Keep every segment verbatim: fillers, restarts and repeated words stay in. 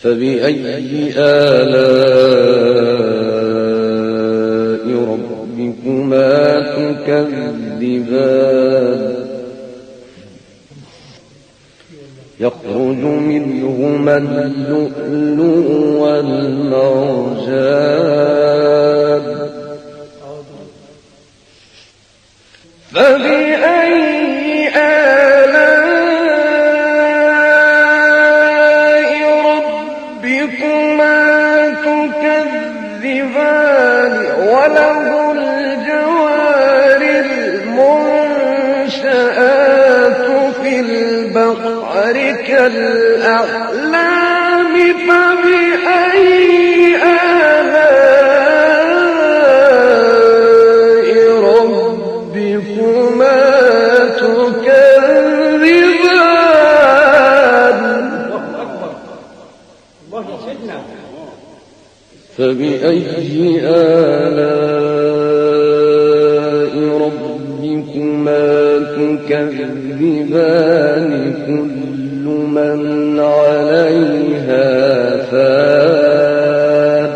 فبأي آلاء ربكما تكذبان يخرج منهما اللؤلؤ والمرجان فبأي آلاء ربكما تكذبان وله الجوار المنشآت في البحر كالأعلام فبأي آلاء ربكما تكذبان فبأي آلاء ربكما تكذبان كل من عليها فان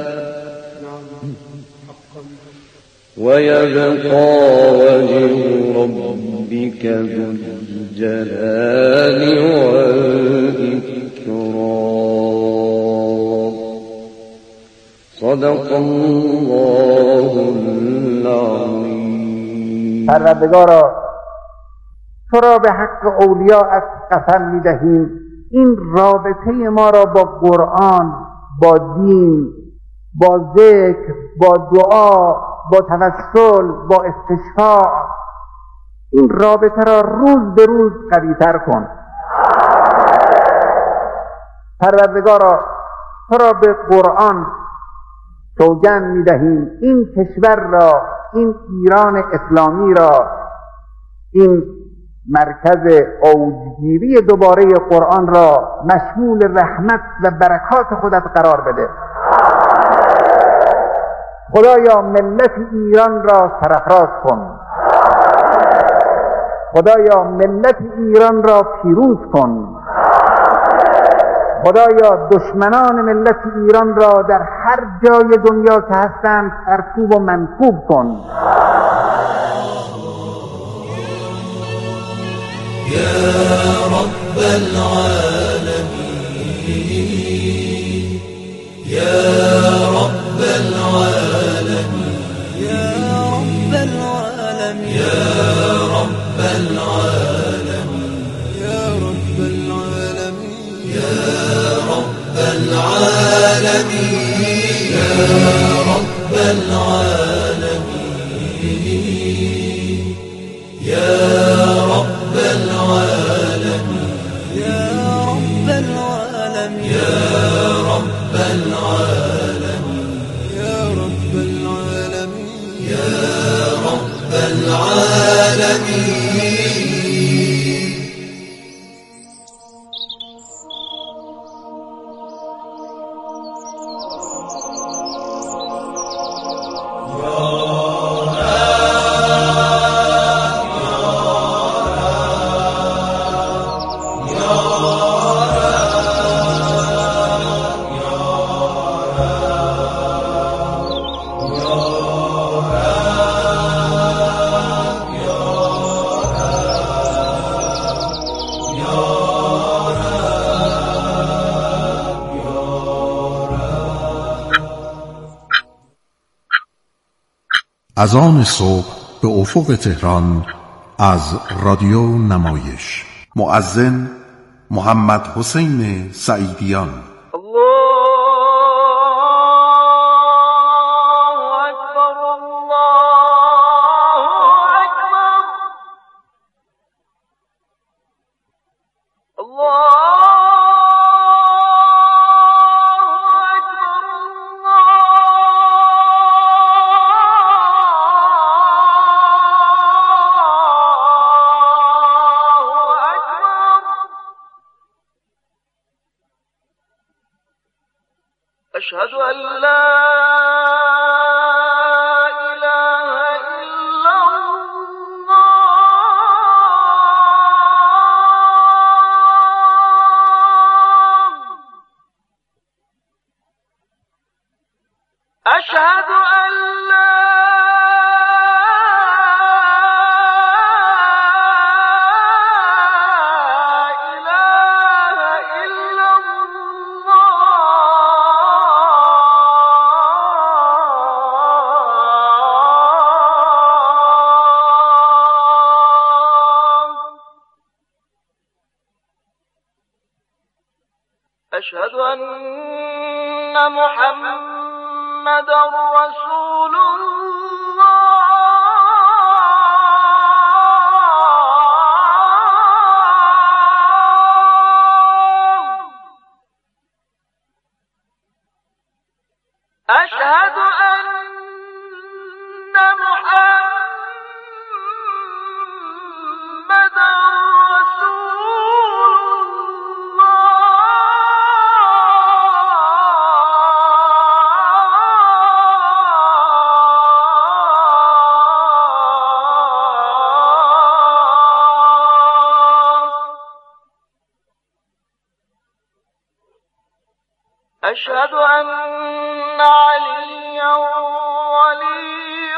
ويبقى وجه ربك ذو الجلال والإكرام صدق الله العظیم. پروردگارا تو را به حق اولیاءت قسم می‌دهیم این رابطه ما را با قرآن، با دین، با ذکر، با دعا، با توسل، با استشفاع، این رابطه را روز به روز قوی‌تر کن. پروردگارا تو را به قرآن سوگند می‌دهیم این کشور را، این ایران اسلامی را، این مرکز اوجگیری دوباره قرآن را مشمول رحمت و برکات خودت قرار بده. خدایا ملت ایران را سرفراز کن. خدایا ملت ایران را پیروز کن. خدایا دشمنان ملت ایران را در هر جای دنیا که هستند سرکوب و منکوب کن. يا رب العالمين يا رب العالمين يا رب العالمين يا رب العالمين يا رب العالمين يا رب العالمين يا رب العالمين يا رب العالمين يا رب العالمين يا رب العالمين يا رب العالمين يا رب العالمين. از آن صبح به افق تهران از رادیو نمایش. مؤذن محمد حسین سعیدیان. أشهد أن لا إله إلا الله أشهد أن لا إله إلا الله. أشهد أن محمد رسول الله. أشهد أن محمد رسول أشهد أن عليا ولي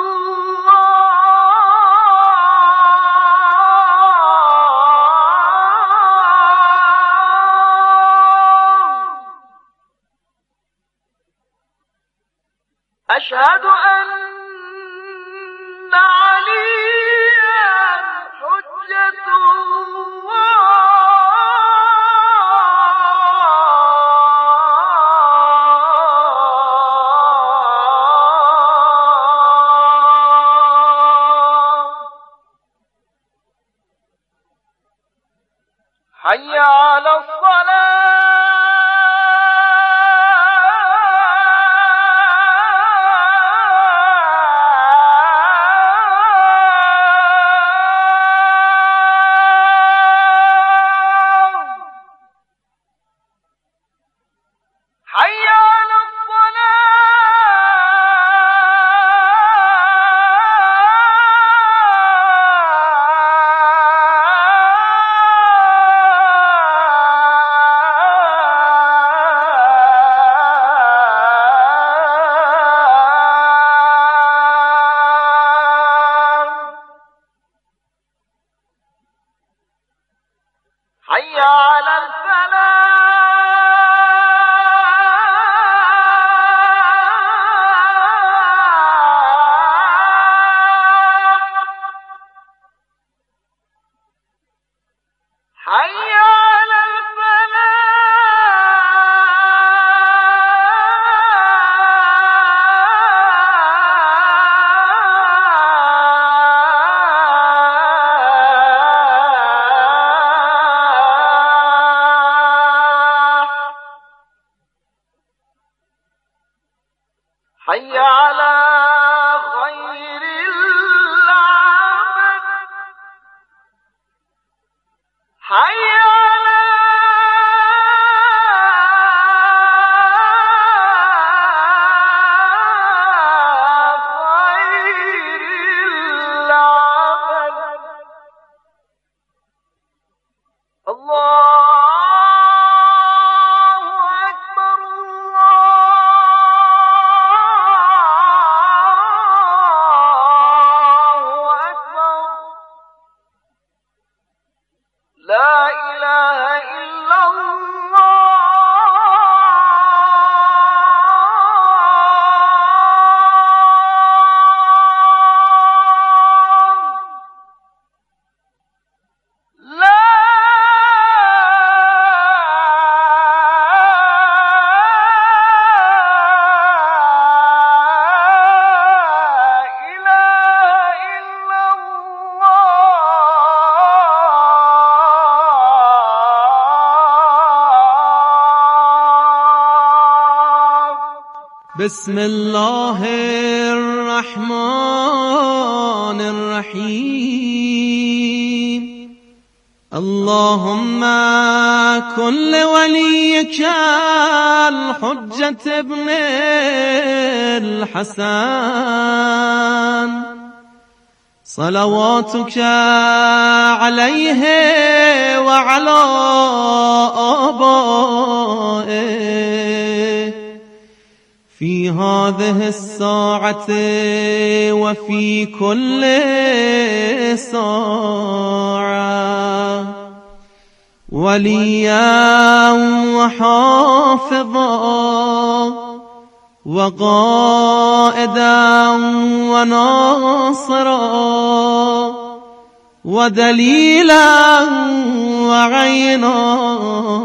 الله. أشهد أن عليا حجة حي على الصلاة. حي على حي على الفلاح. حي على الفلاح. حي على خير العمل. حي على خير العمل. الله أكبر الله أكبر. لا إله إلا الله. لا إله إلا الله. بسم الله الرحمن الرحيم. اللهم كن لوليك الحجة ابن الحسن صلواتك عليه وعلى آبائه في هذه الساعة وفي كل ساعة وليا وحافظا وقائدا وناصرا ودليلا وعينا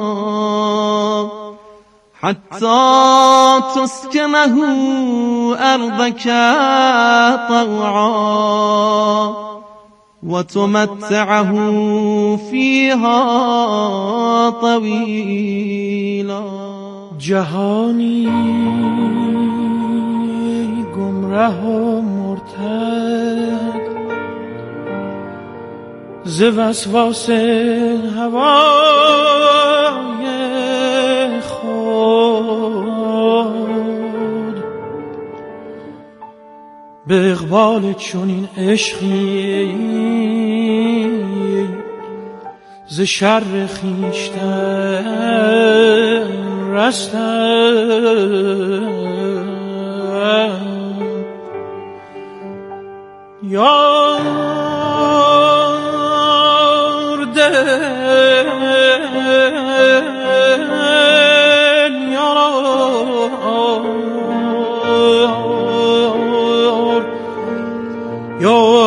حتى تسكنه أرضك طوعا وتمتعه فيها طويلا. جهانی گمراه و مرتد ز وسواس هوای خود به اقبال چنین عشقی ز شر خویشتن رستم یار دل یار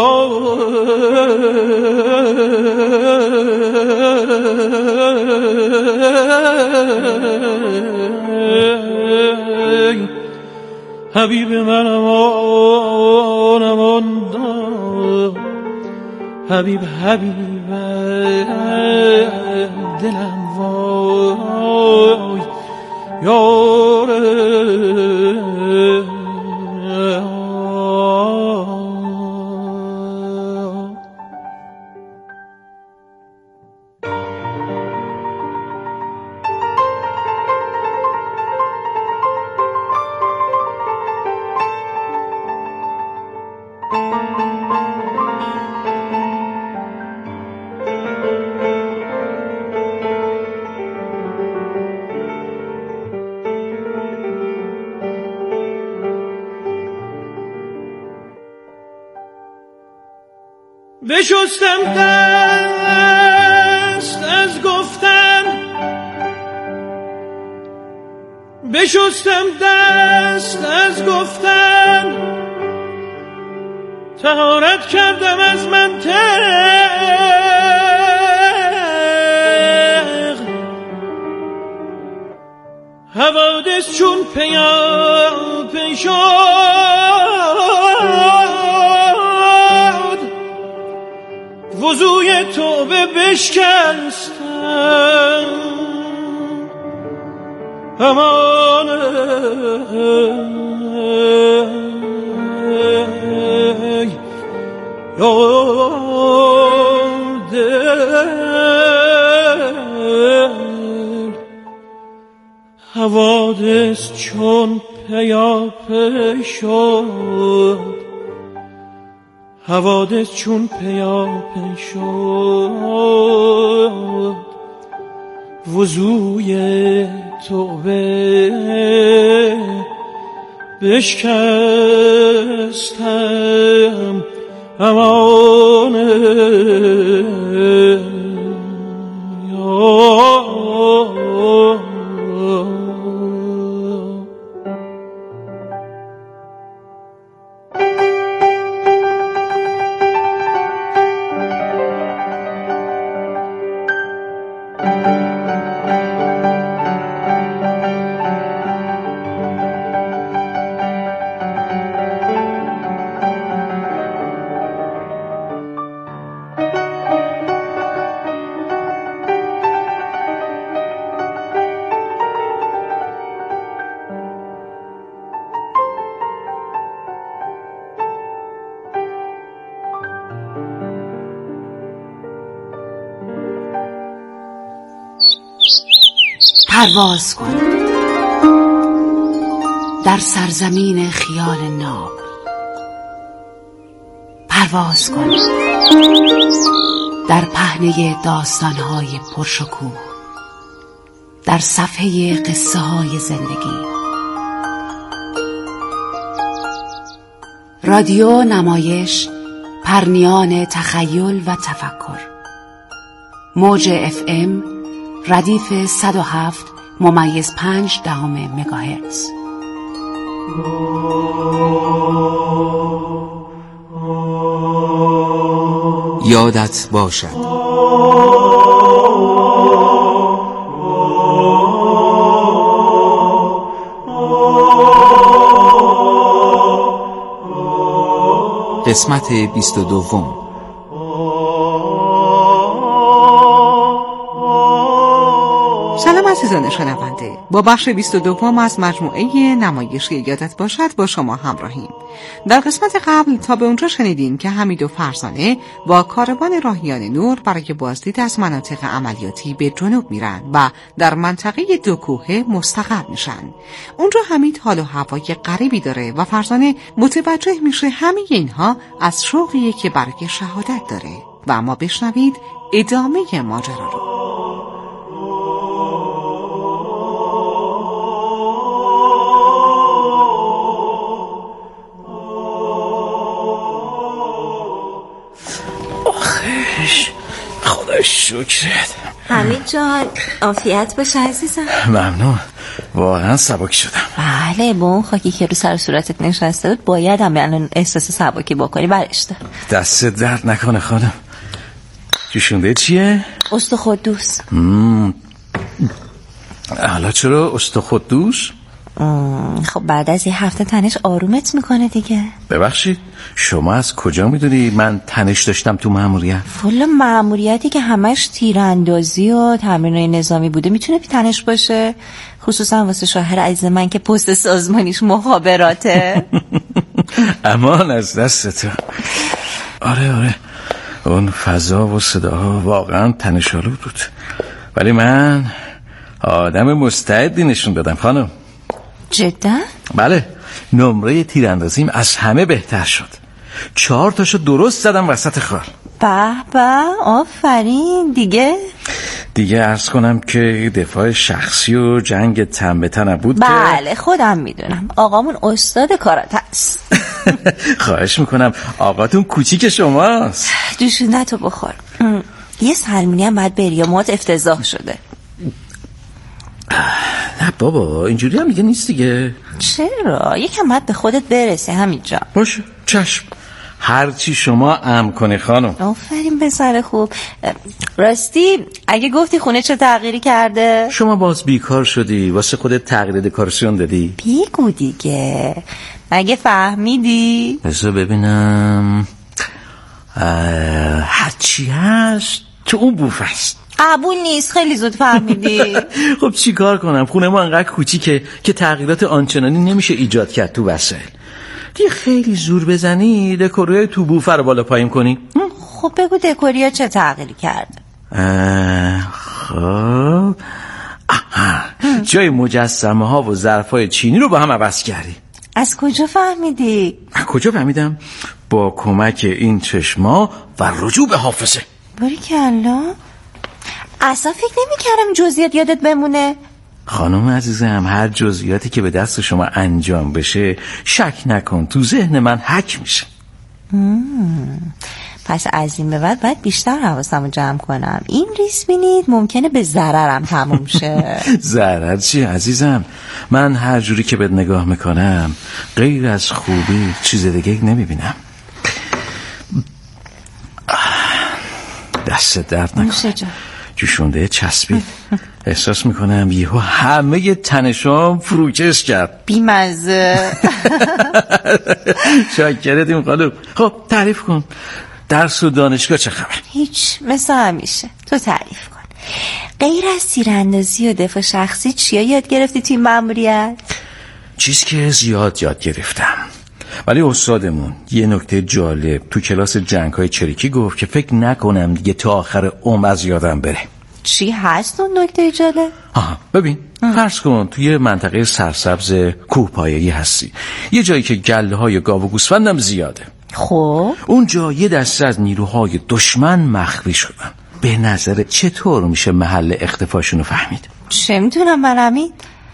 یار حبیب منم آنم آن حبیب حبیب دلم وای یار بشستم دست از گفتن بشستم دست از گفتن طهارت کردم از منطق حوادث چون پیا پی وضوی توبه بشکستم امان یار دل حوادث چون پیاپی شد حوادث چون پیاپی شد وضوی توبه بشکستم امان یار پرواز کن در سرزمین خیال ناب، پرواز کن در پهنه داستانهای پرشکوه، در صفحه قصه های زندگی. رادیو نمایش، پرنیان تخیل و تفکر. موج اف ام ردیف صد و هفت ممیز پنج دهم مگاهرتز. یادت باشد قسمت بیست و دوم. سلام عزیزان شنونده، با بخش بیست و دوم از مجموعه نمایش یادت باشد با شما همراهیم. در قسمت قبل تا به اونجا شنیدیم که حمید و فرزانه با کاروان راهیان نور برای بازدید از مناطق عملیاتی به جنوب میرن و در منطقه دو کوهه مستقر میشن. اونجا حمید حال و هوای غریبی داره و فرزانه متوجه میشه همه اینها از شوقیه که برای شهادت داره. و اما بشنوید ادامه ماجرا رو. خدا شکرت. حمید جان عافیت باشه عزیزم. ممنون، واقعا سبک شدم. بله، با اون خاکی که رو سر صورتت نشسته بود باید هم الان احساس سبکی بکنی. برش دار. دست درد نکنه خانم. جوشونده چیه؟ استخدوس. حالا چرا استخدوس؟ خب بعد از یه هفته تنش آرومت میکنه دیگه. ببخشید، شما از کجا میدونی من تنش داشتم تو مأموریت؟ فل مأموریتی که همش تیراندازی و تمرینای نظامی بوده میتونه بی تنش باشه، خصوصا واسه شوهر عزیز من که پست سازمانیش مخابراته. امان از دست تو. آره آره، اون فضا و صداها واقعا تنش‌آلود بود، ولی من آدم مستعدی نشون دادم خانم. جدا؟ بله، نمره تیراندازیم از همه بهتر شد. چهار تاشو درست زدم وسط خال. به به، آفرین. دیگه دیگه عرض کنم که دفاع شخصی و جنگ تن به تن بود. بله خودم میدونم، آقامون استاد کاراته است. خواهش میکنم، آقاتون کوچیک شماست. جوشونده‌تو بخور. یه سلمونی هم باید بری، موهات افتضاح شده. نه بابا، اینجوری هم دیگه نیست دیگه. چرا؟ یکم باید به خودت برسی همین جا. باشه، چشم، هرچی شما امر کنی خانم. آفرین پسر خوب. راستی اگه گفتی خونه چه تغییری کرده؟ شما باز بیکار شدی، واسه خودت تغییر دکوراسیون دادی؟ بیگو دیگه، مگه فهمیدی؟ بذار ببینم. هرچی هست تو اون بوف است. قبول نیست، خیلی زود فهمیدی. خب چی کار کنم، خونه ما انقدر کوچیکه که تغییرات آنچنانی نمیشه ایجاد کرد تو وسایل. دیگه خیلی زور بزنی دکوریای تو بوفر رو بالا پایین کنی. خب بگو دکوریا چه تغییری کرده؟ خب جای مجسمه ها و ظرفای چینی رو با هم عوض کردی. از کجا فهمیدی؟ از کجا فهمیدم؟ با کمک این چشما و رجوع به حافظه. باریکلا. اصلا فکر نمی کردم جزئیات یادت بمونه. خانم عزیزم، هر جزئیاتی که به دست شما انجام بشه شک نکن تو ذهن من حک میشه. پس از این به بعد باید بیشتر حواسمو جمع کنم. این ریس بینید ممکنه به ضررم تموم شه. ضرر چی عزیزم؟ من هر جوری که بهت نگاه میکنم غیر از خوبی چیز دیگه نمیبینم. دست درد نکن. جوشونده چسبید. احساس میکنم یهو همه تنشام فروکش کرد. بیمزه. شاکرتیم خانم. خب تعریف کن، درس و دانشگاه چه خبر؟ هیچ، مثل همیشه. تو تعریف کن. غیر از تیراندازی و دفاع شخصی چیا یاد گرفتی توی مأموریت؟ چیز که زیاد یاد گرفتم، ولی استادمون یه نکته جالب تو کلاس جنگ‌های چریکی گفت که فکر نکنم دیگه تا آخر عمر از یادم بره. چی هست اون نکته جالب؟ آها ببین، فرض کن توی منطقه سرسبز کوهپایه‌ای هستی، یه جایی که گله‌های گاو و گوسفندم زیاده. خب اونجا یه دسته از نیروهای دشمن مخفی شدن. به نظر چطور میشه محل اختفاشونو فهمید؟ چه میتونم من همین؟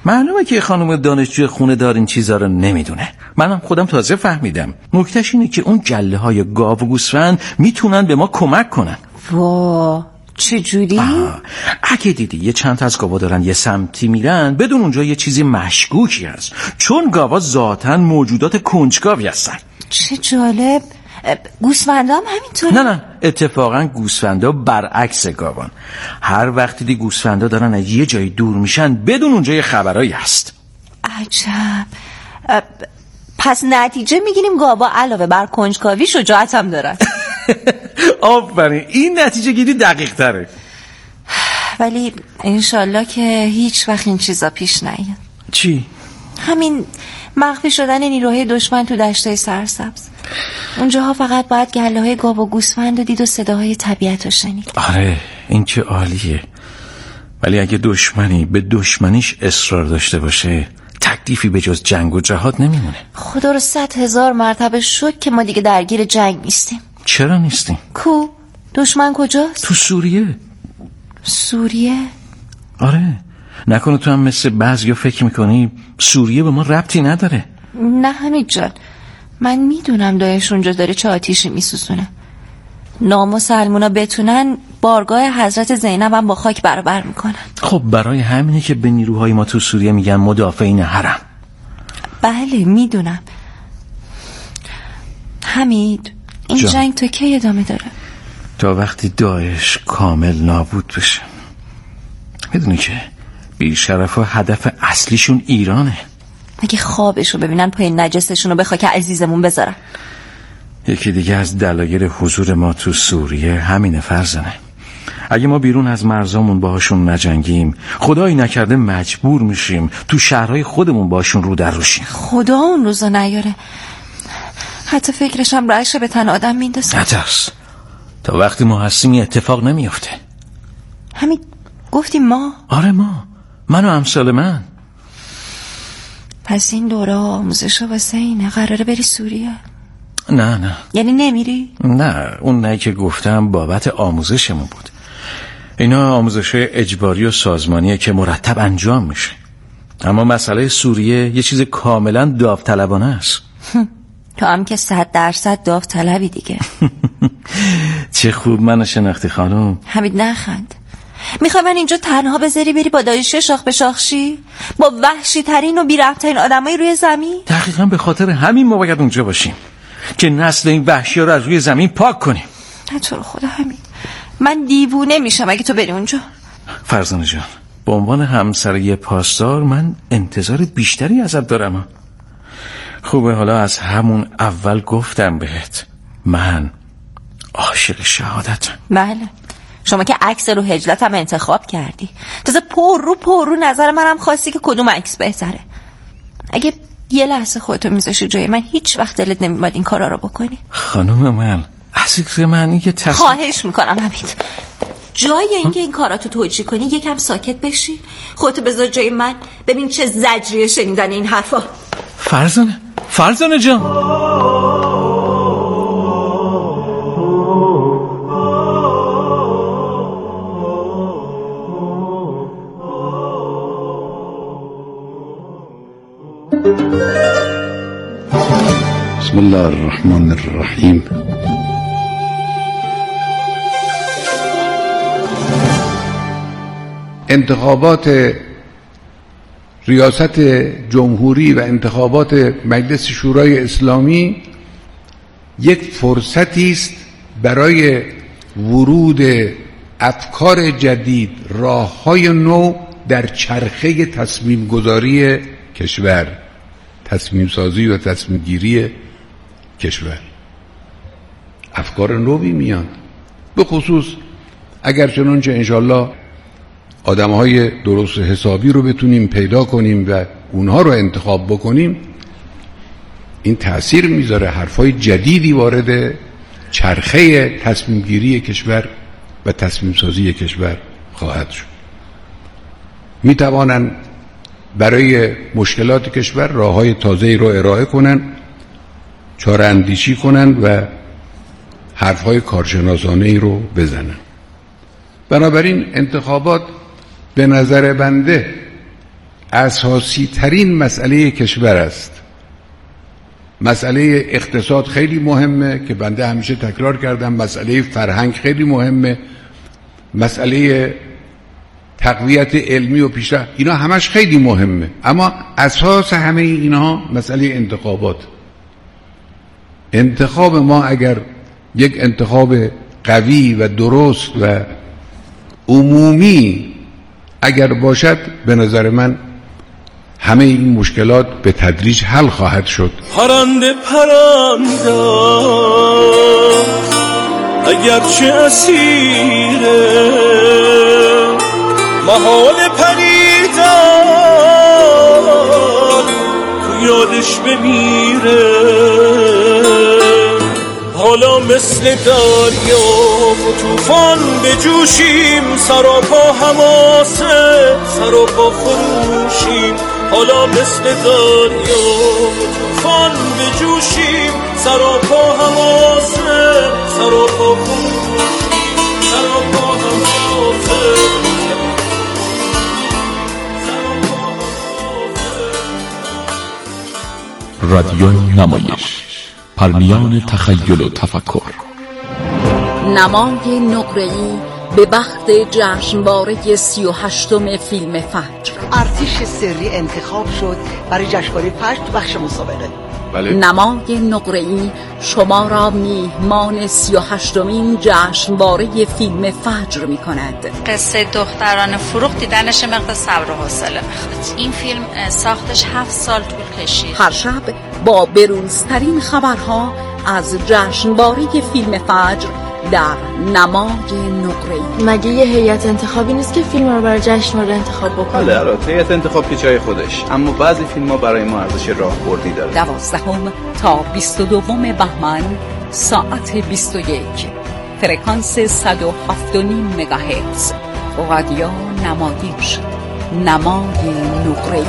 معلومه که خانم دانشجوی خونه دار این چیزا رو نمیدونه. منم خودم تازه فهمیدم. نکتهش اینه که اون گله های گاو و گوسفند میتونن به ما کمک کنن. وا چجوری؟ اگه دیدی یه چند تا از گاوا دارن یه سمتی میرن، بدون اونجا یه چیزی مشکوکی هست، چون گاوا ذاتاً موجودات کنجکاوی هستن. چه جالب. گوسفندا هم همینطوره؟ نه نه، اتفاقا گوسفندا برعکس گاوان. هر وقتی دی گوسفندا دارن از یه جایی دور میشن، بدون اونجا یه خبرایی هست. عجب. پس نتیجه میگیریم گاوا علاوه بر کنجکاوی شجاعت هم دارن. آفرین، این نتیجه گیری دقیق تره. ولی انشالله که هیچ وقت این چیزا پیش نیاد. چی؟ همین مخفی شدن نیروهای دشمن تو دشتای سرسبز. اونجاها فقط باید گله‌های گاو و گوسفند و دید و صداهای طبیعت رو شنید. آره این که عالیه. ولی اگه دشمنی به دشمنیش اصرار داشته باشه، تکلیفی به جز جنگ و جهاد نمیمونه. خدا رو صد هزار مرتبه شکر که ما دیگه درگیر جنگ نیستیم. چرا نیستیم؟ کو؟ دشمن کجاست؟ تو سوریه. سوریه؟ آره. نکنه تو هم مثل بعضیا فکر میکنی سوریه به ما ربطی نداره؟ نه حمید جان، من میدونم داعش اونجا داره چه آتیشی میسوزونه. نامسلمونا بتونن بارگاه حضرت زینب هم با خاک برابر میکنن. خب برای همینه که به نیروهای ما تو سوریه میگن مدافعین حرم. بله میدونم. حمید این جان. جنگ تا کی ادامه داره؟ تا وقتی داعش کامل نابود بشه. میدونی که بیشرف و هدف اصلیشون ایرانه. اگه خوابشو ببینن پای نجسشون رو به خاک عزیزمون بذارن. یکی دیگه از دلایل حضور ما تو سوریه همینه فرزانه. اگه ما بیرون از مرزامون باهاشون نجنگیم، خدایی نکرده مجبور میشیم تو شهرهای خودمون باشون رو در روشیم. خدا اون روزا نیاره. حتی فکرشم رعشه به تن آدم میندازه. نترس، تا وقتی ما هستیم این اتفاق نمیفته. همین گفتی ما؟ آره ما، من و امثال من. پس این دوره آموزش واسه اینه قراره بری سوریه؟ نه نه. یعنی نمیری؟ نه، اون نه که گفتم بابت آموزشمون بود. اینا آموزش اجباری و سازمانیه که مرتب انجام میشه. اما مسئله سوریه یه چیز کاملا داوطلبانه است. تو هم که صد درصد داوطلبی دیگه. چه خوب منو شناختی خانم. حمید نخند. میخوای من اینجا تنها بذاری بری با داعش شاخ به شاخ شی؟ با وحشی ترین و بی‌رحم‌ترین آدمای روی زمین؟ دقیقاً به خاطر همین ما باید اونجا باشیم که نسل این وحشی‌ها رو از روی زمین پاک کنیم. نه تو رو خدا حمید، من دیوونه میشم اگه تو بری اونجا. فرزانه جان، به عنوان همسر یه پاسدار من انتظار بیشتری ازت دارم. خوبه حالا از همون اول گفتم بهت، من عاشق شهادتم. بله، شما که عکس رو هجلتم انتخاب کردی، تازه پر رو پر رو نظر منم خواستی که کدوم عکس بهتره. اگه یه لحظه خودتو میذاشی جای من، هیچ وقت دلت نمیاد این کارا رو بکنی. خانم من عزیز من این که تصمیم خواهش میکنم حمید، جای اینکه این کاراتو توجیه کنی یکم ساکت بشی، خودتو بذار جای من، ببین چه زجریه شنیدن این حرفا. فرزانه فرزانه جان، بسم الله الرحمن الرحیم. انتخابات ریاست جمهوری و انتخابات مجلس شورای اسلامی یک فرصتی است برای ورود افکار جدید، راه‌های نو در چرخه تصمیم گذاری کشور، تصمیم سازی و تصمیم گیری کشور. افکار نوی میان، به خصوص اگر چنانچه انشالله آدم‌های درست حسابی رو بتونیم پیدا کنیم و اونها رو انتخاب بکنیم، این تأثیر میذاره. حرفای جدیدی وارد چرخه تصمیم گیری کشور و تصمیم سازی کشور خواهد شد. میتوانند برای مشکلات کشور راه‌های تازه‌ای رو ارائه کنن، چاره اندیشی کنن و حرف‌های کارشناسانه‌ای رو بزنن. بنابراین انتخابات به نظر بنده اساسی ترین مسئله کشور است. مسئله اقتصاد خیلی مهمه که بنده همیشه تکرار کردم، مسئله فرهنگ خیلی مهمه، مسئله تقویت علمی و پیشرفت، اینا همش خیلی مهمه، اما اساس همه اینا مسئله انتخابات. انتخاب ما اگر یک انتخاب قوی و درست و عمومی اگر باشد، به نظر من همه این مشکلات به تدریج حل خواهد شد. پرنده پرنده اگرچه اسیره محال پریدن تو یادش بمیره، حالا مثل دریا و توفان بجوشیم، سراپا حماسه سراپا خروشیم. حالا مثل دریا و توفان بجوشیم، سراپا حماسه سراپا خروشیم، سراپا حماسه. رادیو نمایش، پرنیان تخیل و تفکر. نمای نقره‌ای به وقت جشنواره سی و هشتم فیلم فجر. ارتش سری انتخاب شد برای جشنواره فجر تو بخش مسابقه. بله. نمای نقره‌ای شما را میهمان سی و هشتمین جشنواره فیلم فجر می کند. قصه دختران فروغ دیدنش مقدار صبر و حوصله میخواد. این فیلم ساختش هفت سال طول کشید. هر شب با بروزترین خبرها از جشنواره فیلم فجر در نمای نقره‌ای. مگه یه هیئت انتخابی نیست که فیلم رو برای جشنواره انتخاب بکنه؟ بله البته هیئت انتخاب که جای خودش، اما بعضی فیلم‌ها برای ما ارزش راهبردی داره. دوازدهم تا بیست و دوم بهمن ساعت بیست و یک، فرکانس صد و هفت و نیم مگاهرتز، رادیو نمایش، نمای نقره‌ای.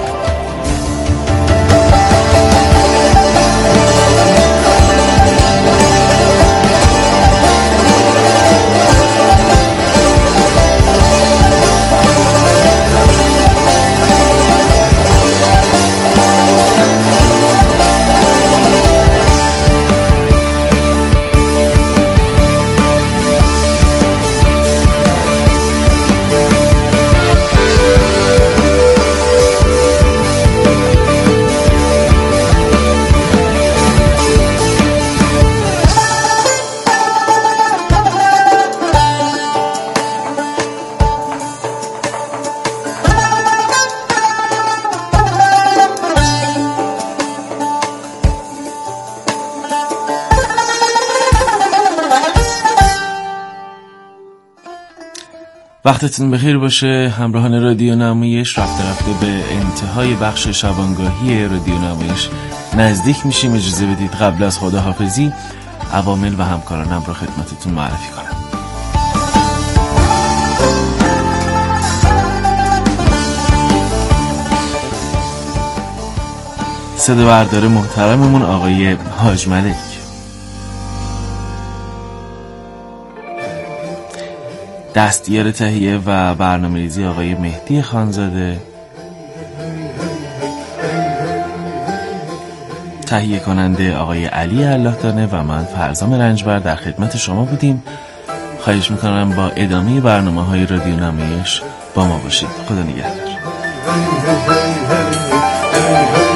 وقتتون بخیر باشه همراهان رادیو نمایش. رفته رفته به انتهای بخش شبانگاهی رادیو نمایش نزدیک میشیم. اجازه بدید قبل از خداحافظی عوامل و همکارانم رو خدمتتون معرفی کنم. صدا بردار محترممون آقای حاج ملک، دستیار تهیه و برنامه‌ریزی آقای مهدی خانزاده، تهیه کننده آقای علی الله‌دانه و من فرزام رنجبر در خدمت شما بودیم. خواهش میکنم با ادامه برنامه‌های رادیو نمایش با ما باشید. خدا نگهدار.